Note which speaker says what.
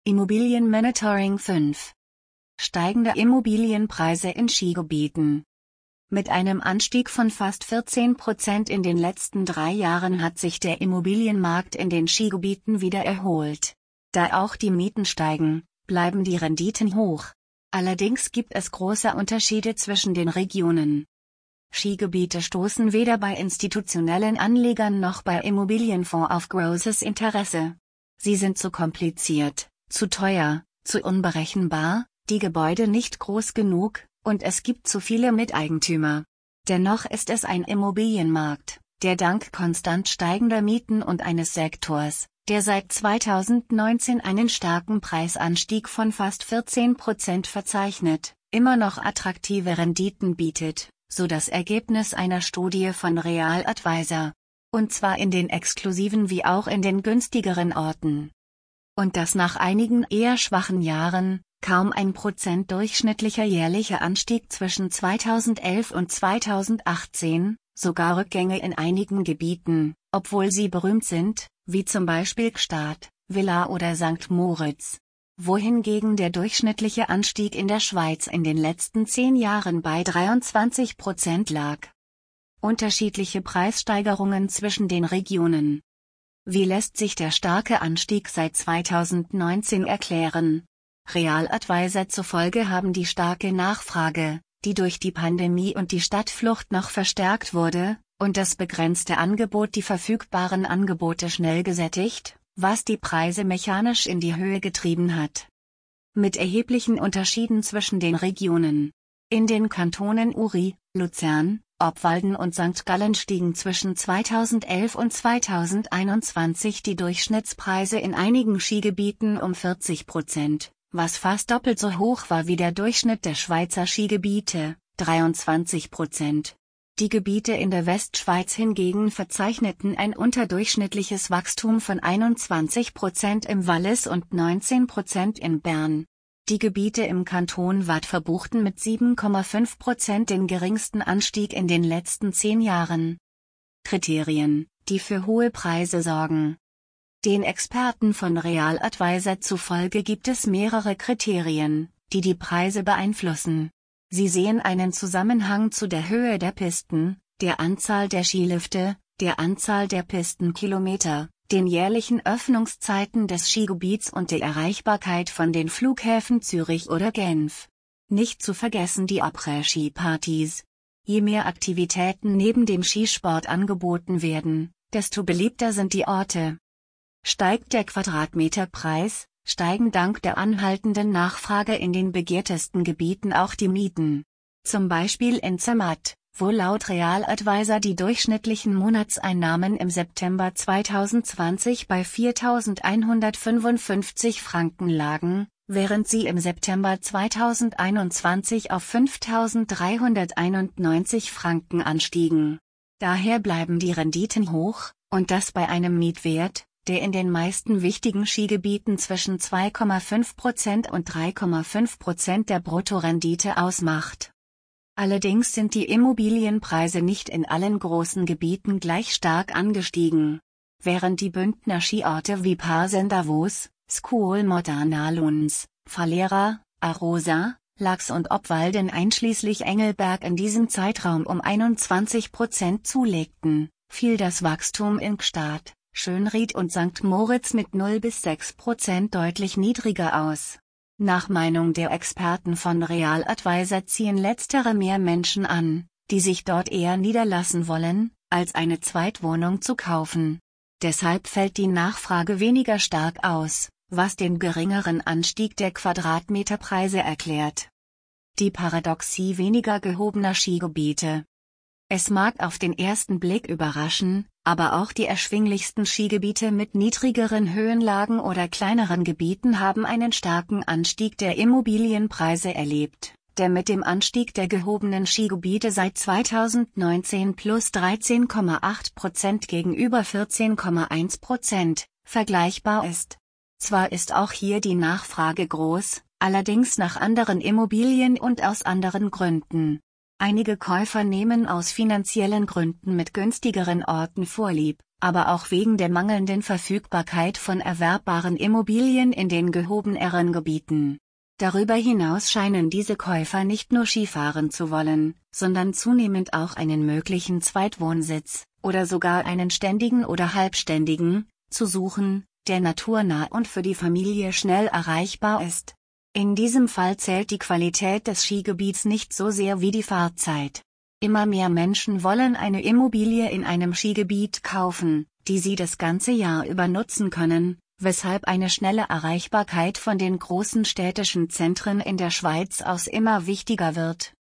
Speaker 1: Immobilienmonitoring 5. Steigende Immobilienpreise in Skigebieten. Mit einem Anstieg von fast 14% in den letzten 3 Jahren hat sich der Immobilienmarkt in den Skigebieten wieder erholt. Da auch die Mieten steigen, bleiben die Renditen hoch. Allerdings gibt es große Unterschiede zwischen den Regionen. Skigebiete stoßen weder bei institutionellen Anlegern noch bei Immobilienfonds auf großes Interesse. Sie sind zu kompliziert, zu teuer, zu unberechenbar, die Gebäude nicht groß genug, und es gibt zu viele Miteigentümer. Dennoch ist es ein Immobilienmarkt, der dank konstant steigender Mieten und eines Sektors, der seit 2019 einen starken Preisanstieg von fast 14% verzeichnet, immer noch attraktive Renditen bietet, so das Ergebnis einer Studie von Real Advisor. Und zwar in den exklusiven wie auch in den günstigeren Orten. Und das nach einigen eher schwachen Jahren, kaum 1% durchschnittlicher jährlicher Anstieg zwischen 2011 und 2018, sogar Rückgänge in einigen Gebieten, obwohl sie berühmt sind, wie zum Beispiel Gstaad, Villa oder St. Moritz. Wohingegen der durchschnittliche Anstieg in der Schweiz in den letzten 10 Jahren bei 23% lag. Unterschiedliche Preissteigerungen zwischen den Regionen. Wie lässt sich der starke Anstieg seit 2019 erklären? Real Advisor zufolge haben die starke Nachfrage, die durch die Pandemie und die Stadtflucht noch verstärkt wurde, und das begrenzte Angebot die verfügbaren Angebote schnell gesättigt, was die Preise mechanisch in die Höhe getrieben hat. Mit erheblichen Unterschieden zwischen den Regionen. In den Kantonen Uri, Luzern, Obwalden und St. Gallen stiegen zwischen 2011 und 2021 die Durchschnittspreise in einigen Skigebieten um 40%, was fast doppelt so hoch war wie der Durchschnitt der Schweizer Skigebiete, 23%. Die Gebiete in der Westschweiz hingegen verzeichneten ein unterdurchschnittliches Wachstum von 21% im Wallis und 19% in Bern. Die Gebiete im Kanton Waadt verbuchten mit 7,5% den geringsten Anstieg in den letzten 10 Jahren. Kriterien, die für hohe Preise sorgen. Den Experten von Real Advisor zufolge gibt es mehrere Kriterien, die die Preise beeinflussen. Sie sehen einen Zusammenhang zu der Höhe der Pisten, der Anzahl der Skilifte, der Anzahl der Pistenkilometer, den jährlichen Öffnungszeiten des Skigebiets und der Erreichbarkeit von den Flughäfen Zürich oder Genf. Nicht zu vergessen die Après-Ski-Partys. Je mehr Aktivitäten neben dem Skisport angeboten werden, desto beliebter sind die Orte. Steigt der Quadratmeterpreis, steigen dank der anhaltenden Nachfrage in den begehrtesten Gebieten auch die Mieten. Zum Beispiel in Zermatt, wo laut Real Advisor die durchschnittlichen Monatseinnahmen im September 2020 bei 4.155 Franken lagen, während sie im September 2021 auf 5.391 Franken anstiegen. Daher bleiben die Renditen hoch, und das bei einem Mietwert, der in den meisten wichtigen Skigebieten zwischen 2,5% und 3,5% der Bruttorendite ausmacht. Allerdings sind die Immobilienpreise nicht in allen großen Gebieten gleich stark angestiegen. Während die Bündner Skiorte wie Parsendavos, Skolmodanaluns, Falera, Arosa, Lax und Obwalden einschließlich Engelberg in diesem Zeitraum um 21% zulegten, fiel das Wachstum in Gstaad, Schönried und St. Moritz mit 0 bis 6% deutlich niedriger aus. Nach Meinung der Experten von Real Advisor ziehen letztere mehr Menschen an, die sich dort eher niederlassen wollen, als eine Zweitwohnung zu kaufen. Deshalb fällt die Nachfrage weniger stark aus, was den geringeren Anstieg der Quadratmeterpreise erklärt. Die Paradoxie weniger gehobener Skigebiete. Es mag auf den ersten Blick überraschen, aber auch die erschwinglichsten Skigebiete mit niedrigeren Höhenlagen oder kleineren Gebieten haben einen starken Anstieg der Immobilienpreise erlebt, der mit dem Anstieg der gehobenen Skigebiete seit 2019 plus 13,8% gegenüber 14,1% vergleichbar ist. Zwar ist auch hier die Nachfrage groß, allerdings nach anderen Immobilien und aus anderen Gründen. Einige Käufer nehmen aus finanziellen Gründen mit günstigeren Orten vorlieb, aber auch wegen der mangelnden Verfügbarkeit von erwerbbaren Immobilien in den gehobeneren Gebieten. Darüber hinaus scheinen diese Käufer nicht nur Skifahren zu wollen, sondern zunehmend auch einen möglichen Zweitwohnsitz, oder sogar einen ständigen oder halbständigen, zu suchen, der naturnah und für die Familie schnell erreichbar ist. In diesem Fall zählt die Qualität des Skigebiets nicht so sehr wie die Fahrzeit. Immer mehr Menschen wollen eine Immobilie in einem Skigebiet kaufen, die sie das ganze Jahr über nutzen können, weshalb eine schnelle Erreichbarkeit von den großen städtischen Zentren in der Schweiz aus immer wichtiger wird.